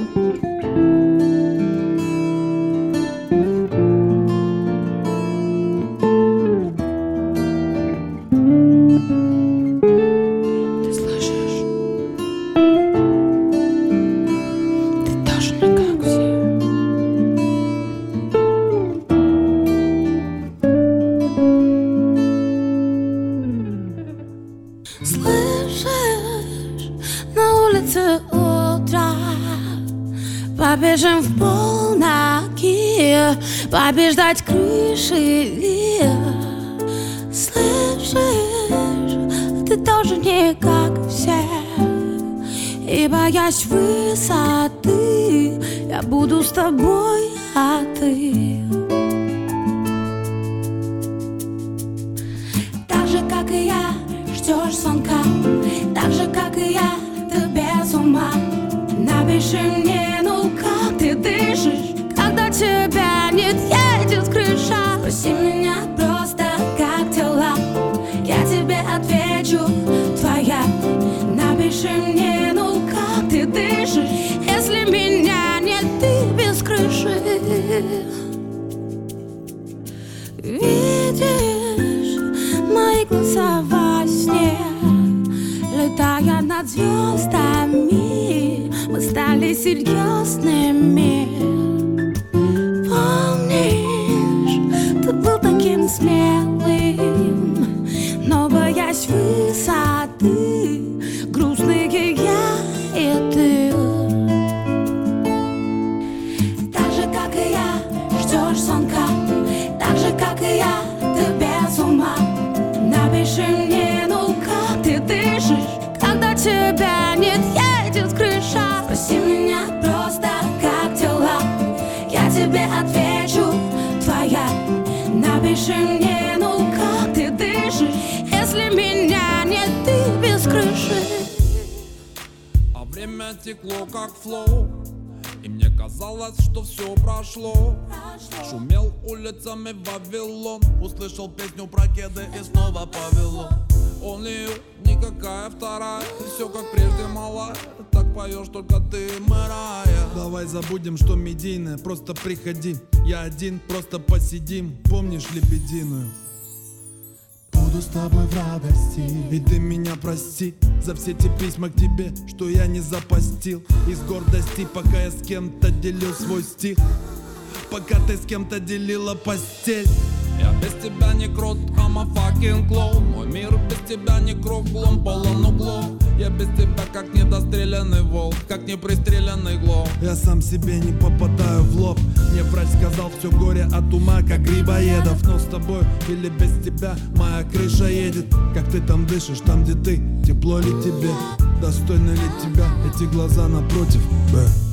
Слышишь, на улице утро, побежим в полноги, побеждать крыши. Слышишь, ты тоже не как все, и боясь высоты, я буду с тобой, а ты так же, как и я, ждешь звонка, так же, как и я, ты без ума. Напиши мне, ну как ты дышишь, когда тебя нет, едет крыша. Спроси меня просто, как дела, я тебе отвечу, твоя. Напиши мне, ну как ты дышишь, если меня нет, ты без крыши. Видишь мои глаза во сне, летая над звездами, мы стали серьезными. Помнишь, ты был таким смелым, но боясь высоты, грустные я и ты. Так же, как и я, ждешь звонка, так же, как и я, ты без ума. Напиши мне, ну как ты дышишь, когда тебя нет, едет крыша. Спроси меня просто, как дела, я тебе отвечу, твоя. Напиши мне, ну как ты дышишь, если меня нет, ты без крыши. А время текло как флоу, и мне казалось, что все прошло. Шумел улицами Вавилон, услышал песню про кеды и снова повело. Only you, никакая вторая, все как прежде, малая. Так поешь только ты, Мэрайя. Давай забудем, что медийное, просто приходи. Я один, просто посидим, помнишь лебединую? Буду с тобой в радости, и ты меня прости за все те письма к тебе, что я не запостил. Из гордости, пока я с кем-то делил свой стих, пока ты с кем-то делила постель. Я без тебя не крут, I'm a fucking clown. Мой мир без тебя не круглым, полон углов. Я без тебя как недостреленный волк, как непристреленный глоб. Я сам себе не попадаю в лоб. Мне врач сказал, все горе от ума, как грибоедов. Но с тобой или без тебя моя крыша едет. Как ты там дышишь, там где ты, тепло ли тебе, достойны ли тебя эти глаза напротив,